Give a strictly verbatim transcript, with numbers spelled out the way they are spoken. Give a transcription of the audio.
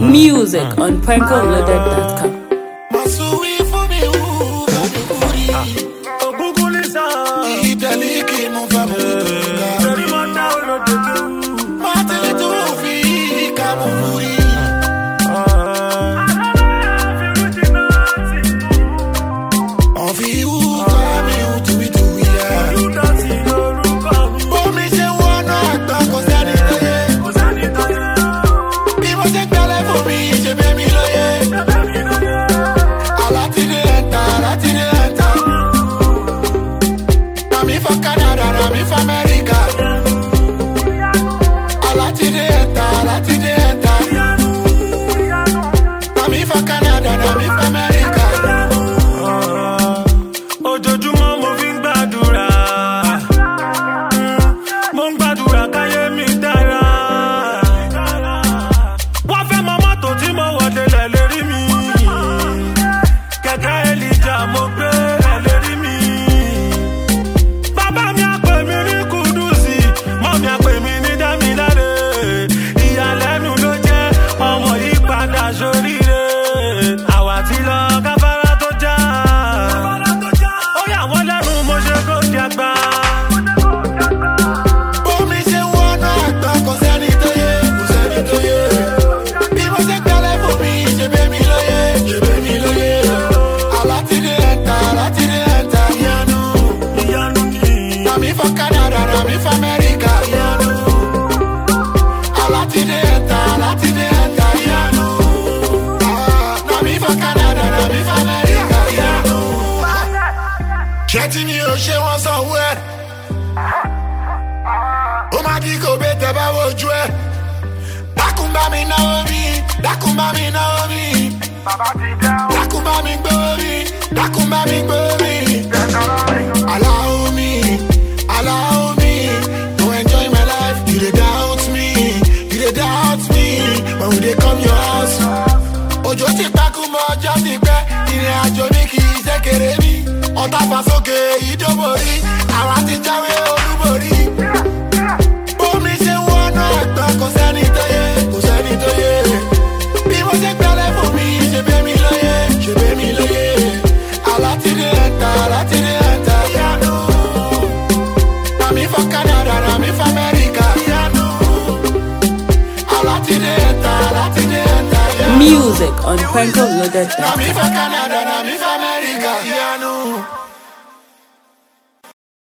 Music on Pranko Loaded dot com. Getting you, she wants somewhere. Oh, my dico, better about you. Dakumba me Naomi, Dakumba me Naomi. Dakumba me baby, Dakumba me baby. Allow me, allow me to enjoy my life. You dey doubt me, you dey doubt me. When we dey come your house, Ojo ti Dakumba, Ojo ti pe. Ire ajo mi ki se kere mi. Ọ̀tá fàsókè ìdóborí, àwa ti jáwé olúborí. Bómi ṣe wọnú ẹ̀gbọ́n kò sẹ́ni tó yé, kò sẹ́ni tó yé. Bí mo ṣe gbẹ́lẹ̀ fún mi, ṣe bẹ́ mi lóye, ṣe bẹ́ mi lóye. Alátìdé ẹ̀ta, alátìdé ẹ̀ta, yánú. Nàmí for Canada, nàmí for America, yánú. Alátìdé ẹ̀ta, alátìdé ẹ̀ta, yánú. Music on Pranko Loaded dot com. Nàmí for Canada,